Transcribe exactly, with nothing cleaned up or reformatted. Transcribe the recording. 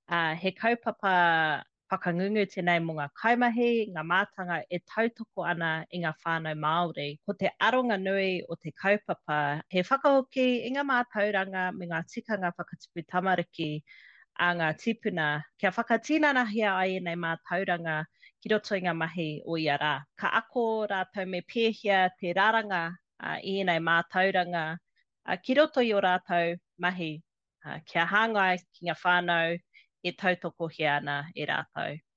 Uh, he kaupapa whakangungu tēnei mo ngā kaimahi, ngā mātanga e tautoko ana i ngā whānau Māori. Ko te aronga nui o te kaupapa, he whakahoki i ngā mātauranga me ngā tikanga whakatipu tamariki a ngā tipuna, kia whakatīnanahia ai nei mātauranga ki roto i ngā mahi o ia rā. Ka ako rātou me pēhia te raranga uh, i nei mātauranga uh, ki roto i o rātou mahi. Uh, kia hāngai ki ngā whānau e tautoko he ana e rātou.